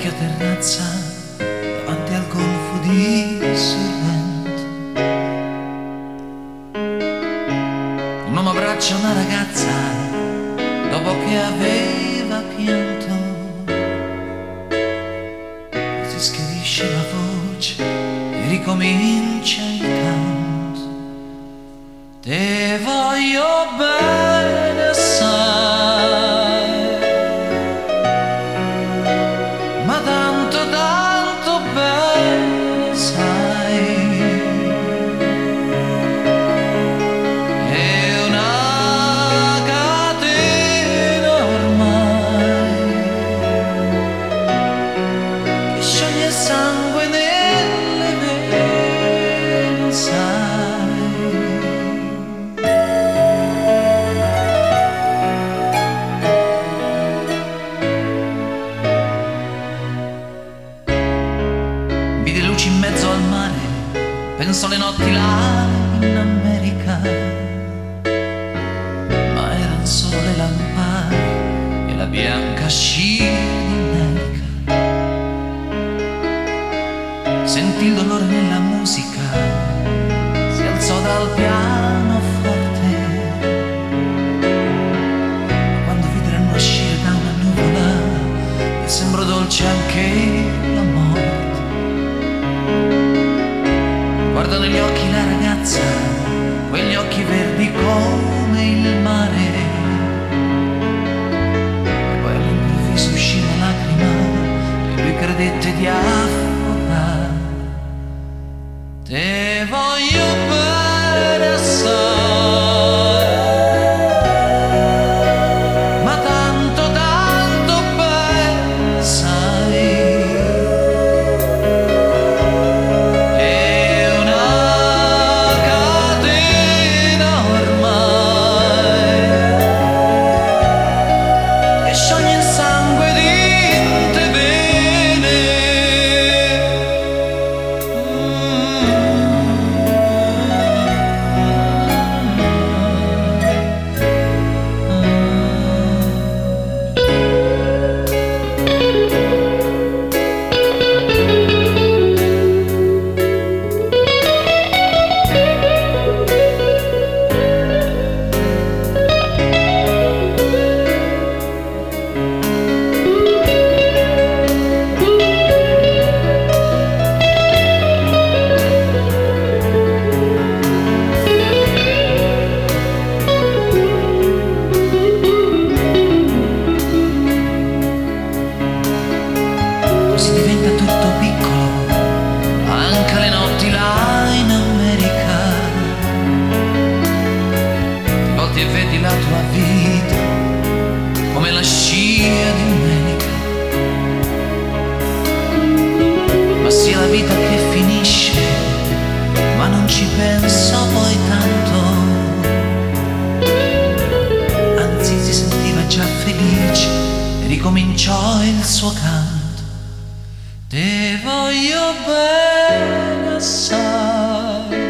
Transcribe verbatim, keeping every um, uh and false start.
vecchia terrazza davanti al golfo di Sorrento. Un uomo abbraccia una ragazza dopo che aveva pianto. Si schiarisce la voce e ricomincia il canto. Te voglio bene assai, ma tanto tanto bene sai. È una catena ormai che scioglie il sangue nelle vene, sai. Vide luci in mezzo al mare, penso alle notti là in America, ma eran solo le lampade e la bianca scia di America. Sentì il dolore nella musica, si alzò dal pianoforte. Quando videro uscire da una nuvola, le sembrò dolce anche la morte. Guardò negli occhi la ragazza, quegli occhi verdi come il mare, e poi all'improvviso uscì una lacrima e lui credette di affogare. Te voglio bene assai, ma tanto tanto bene sai. È una catena ormai che scioglie il sangue di te vene. Si diventa tutto piccolo, anche le notti là in America. Ti volti e vedi la tua vita come la scia di un'elica. Ma sia la vita che finisce, ma non ci penso poi tanto. Anzi, si sentiva già felice e ricominciò il suo canto. Te voglio bene assai,